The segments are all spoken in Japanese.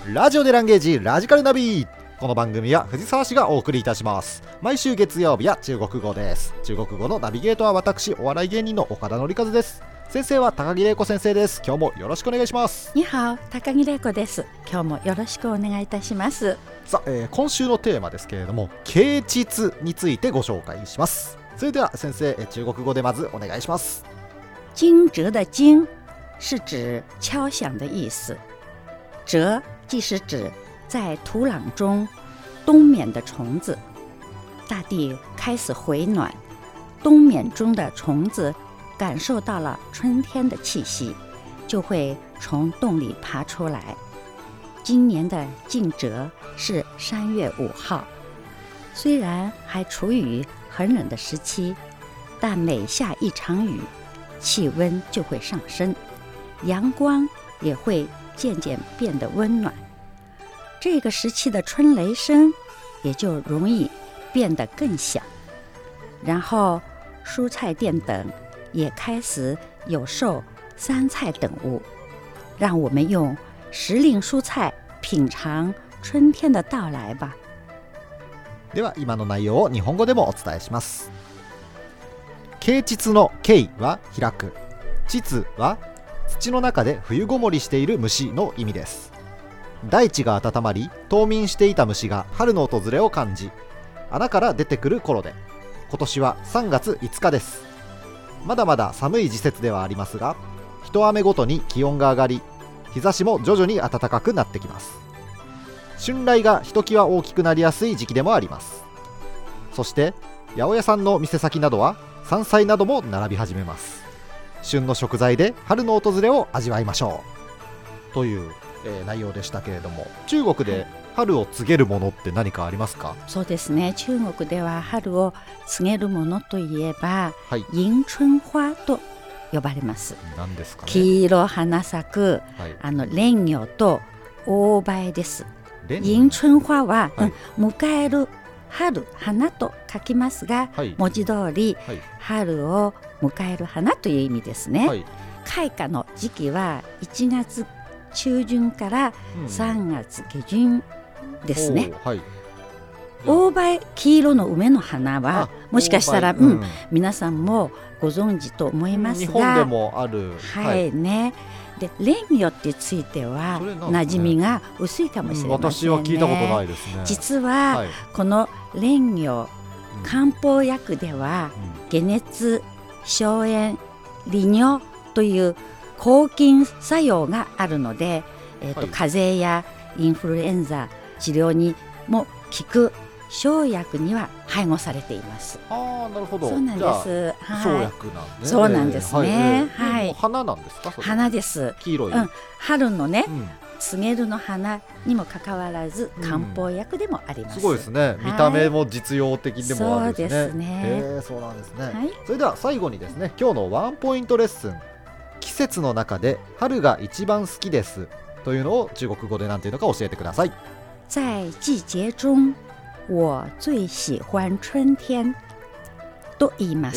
ラジオでランゲージラジカルナビ。この番組は藤沢市がお送りいたします。毎週月曜日は中国語です。中国語のナビゲートは私、お笑い芸人の岡田紀和です。先生は高木玲子先生です。今日もよろしくお願いします。 にはお、高木玲子です。今日もよろしくお願いいたします。 さあ、今週のテーマですけれども、啓蟄についてご紹介します。それでは先生、中国語でまずお願いします。 惊蛰的惊是指敲响的意思，蛰即是指在土壤中冬眠的虫子。大地开始回暖，冬眠中的虫子感受到了春天的气息，就会从洞里爬出来。今年的惊蛰是3月5号，虽然还处于很冷的时期，但每下一场雨，气温就会上升，阳光也会渐渐变得温暖。这个时期的春雷声也就容易变得更响，然后蔬菜店等也开始有售山菜等物，让我们用时令蔬菜品尝春天的到来吧。 では今の内容を日本語でもお伝えします。啓蟄の啓は開く、蟄は土の中で冬ごもりしている虫の意味です。大地が温まり冬眠していた虫が春の訪れを感じ、穴から出てくる頃で、今年は3月5日です。まだまだ寒い時節ではありますが、一雨ごとに気温が上がり、日差しも徐々に暖かくなってきます。春雷がひときわ大きくなりやすい時期でもあります。そして八百屋さんの店先などは山菜なども並び始めます。旬の食材で春の訪れを味わいましょうという、内容でしたけれども、中国で春を告げるものって何かありますか？ そうですね、中国では春を告げるものといえば、 はい、 迎春花と呼ばれます。 何ですかね？ 黄色花咲く、 はい、 蓮魚と大梅です。 迎迎春花は、 はい、 迎える春、花と書きますが、 はい、 文字通り、 はい、 春を迎える花という意味ですね。 はい、 開花の時期は1月中旬からうん、 3月下旬ですね。 はい、 大梅、黄色の梅の花はもしかしたら、 大梅、 皆さんもご存知と思いますが、 日本でもある、 はいね。で、蓮魚ってついてはそれなんですね、 馴染みが薄いかもしれませんね。 私は聞いたことないですね。 実は、 はい、 この蓮魚、漢方薬では解熱、消炎、利尿という抗菌作用があるので、風邪やインフルエンザ治療にも効く生薬には配合されています。 ああ、なるほど。 そうなんです。 生薬なんですね。 そうなんですね。 はい、 はい。 花なんですか？ 花です。 黄色い。 春のね、告げるの花にもかかわらず漢方薬でもあります。 すごいですね。見た目も実用的でもあるんですね。 そうですね。 そうなんですね。 はい、 それでは最後にですね、今日のワンポイントレッスン。季節の中で春が一番好きですというのを中国語で何ていうのか教えてください。 在季節中、我最喜欢春天と言います。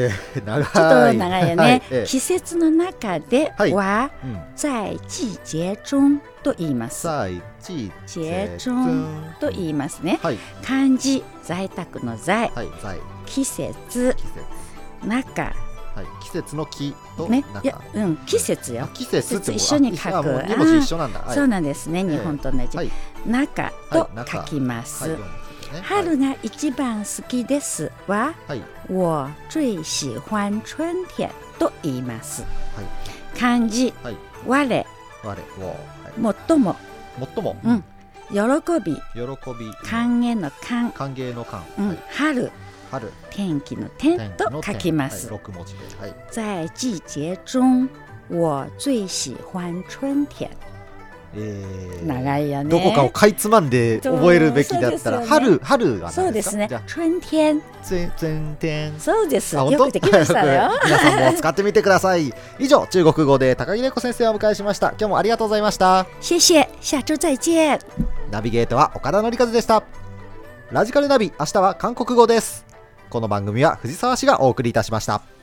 長い。 ちょっと長いよね。 はい、 季節の中では、在季節中と言います。 在季節中と言いますね。 はい、 漢字在宅の在、 はい、在季節、中。 はい、季節の季とね、 中、 いや、季節よ。 季節って一緒に書く。 2文字一緒なんだ。はい、 そうなんですね。日本と同じ。 はい、 中と書きます。 はい、 春が一番好きですは、 はい、 我最喜欢春天と言います。 はい、 漢字、 はい、 我、 我を、 最も、 最も、 喜び、 喜び、 歓迎の歓、 歓迎の歓、 春、 春、 天気の天と書きます。 6文字で、はい、 在季節中、我最喜欢春天。長いよね。 どこかをかいつまんで覚えるべきだったら、春は何ですか？ そうですね。春天。 春天。 そうです。よくできましたよ。 皆さんも使ってみてください。以上、中国語で高木玲子先生をお迎えしました。今日もありがとうございました。 謝謝。下周再見。 ナビゲートは岡田紀和でした。ラジカルナビ、明日は韓国語です。この番組は藤沢市がお送りいたしました。